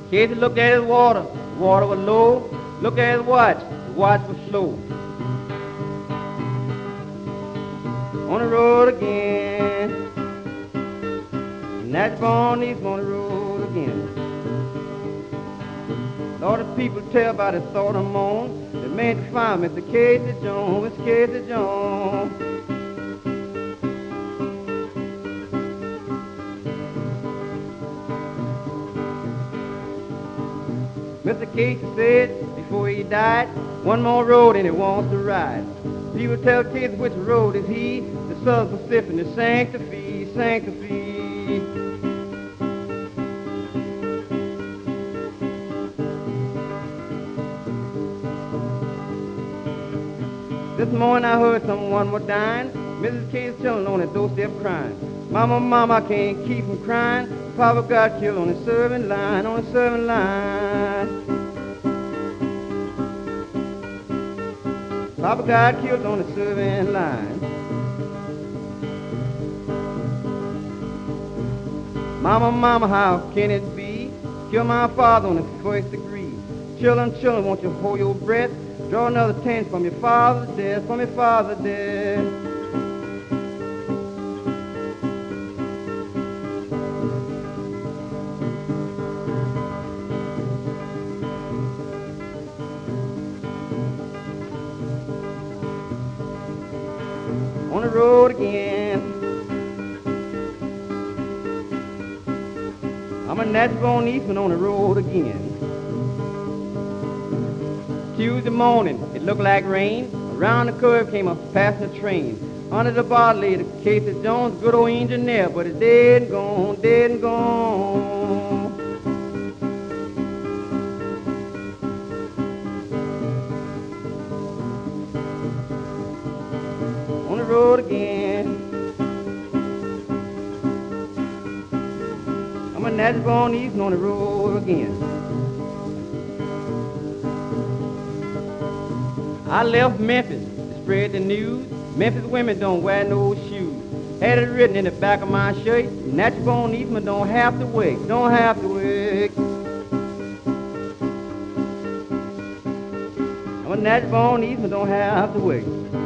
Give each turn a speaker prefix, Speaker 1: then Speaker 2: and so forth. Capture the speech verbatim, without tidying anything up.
Speaker 1: Casey looked at his water. The water was low. Looked at his watch. The watch was slow. On the road again. Natchborn East on the road again. Lord, the people tell about his thought and moan. They made to find Mister Casey Jones, Mister Casey Jones. Mister Casey said before he died, one more road and he wants to ride. People tell Casey which road is he, the Southern Pacific, the Santa Fe, Santa Fe. This morning I heard someone was dying. Missus Casey children on the doorstep crying. Mama, mama, I can't keep from crying. Papa got killed on the serving line, on the serving line. Papa got killed on the serving line. Mama, mama, how can it be? Kill my father on the first degree. Children, children, won't you hold your breath? Draw another ten from your father's death, from your father's death. On the road again. I'm a Natchborn Eastman on the road again. Tuesday morning, it looked like rain. Around the curve came a passenger train. Under the bar lay the Casey Jones, good old engineer, but it's dead and gone, dead and gone. On the road again. I'm a Natchborn Eastman on the road again. I left Memphis to spread the news. Memphis women don't wear no shoes. Had it written in the back of my shirt, Natchborn Eastman don't have to work, don't have to work. I'm a Natchborn Eastman don't have to work.